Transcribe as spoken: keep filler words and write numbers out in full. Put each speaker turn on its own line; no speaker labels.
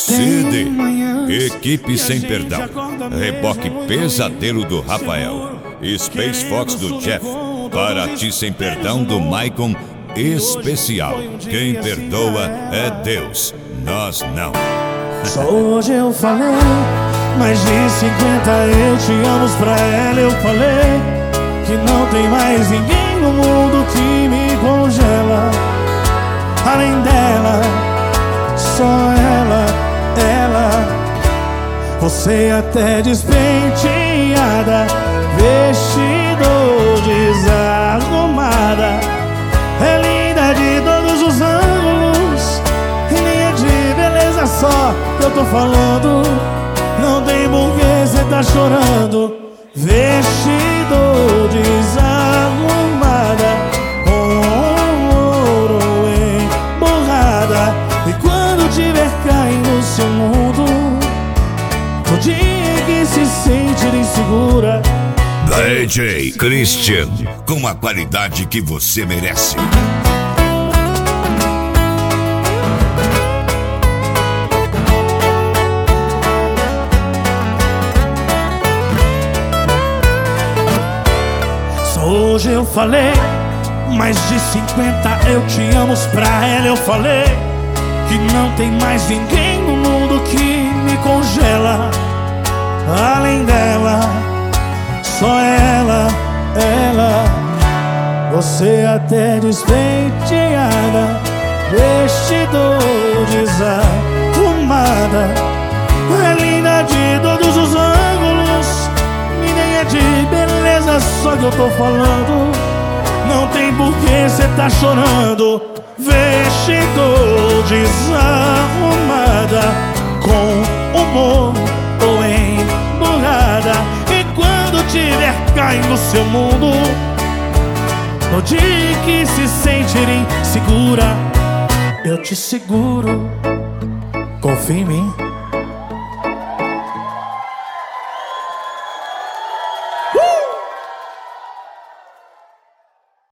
C D, Equipe Sem Perdão, Reboque Pesadelo do Rafael, Space Fox do Jeff, Para Ti Sem Perdão do Maicon, especial. Quem perdoa é Deus, nós não.
Só hoje eu falei, mais de cinquenta eu te amo pra ela. Eu falei que não tem mais ninguém no mundo que me congela. Além dela, só ela, ela. Você até despenteada, vestido desarrumada, é linda de todos os ângulos, e nem é de beleza só que eu tô falando. Não tem porquê cê tá chorando. Vestido desarrumada, com ouro emborrada, e quando tiver caindo no seu mundo, o dia que se sentir insegura,
D J Christian, com a qualidade que você merece.
Só hoje eu falei, mais de cinquenta eu te amo pra ela. Eu falei que não tem mais ninguém no mundo que me congela. Além dela, só ela, ela. Você até despenteada, vestido desarrumada, é linda de todos os ângulos, e nem é de beleza só que eu tô falando. Não tem porquê cê tá chorando. Vestido desarrumada, com humor ou emburrada, e quando tiver caindo no seu mundo, no dia que se sentir insegura, eu te seguro. Confia em mim.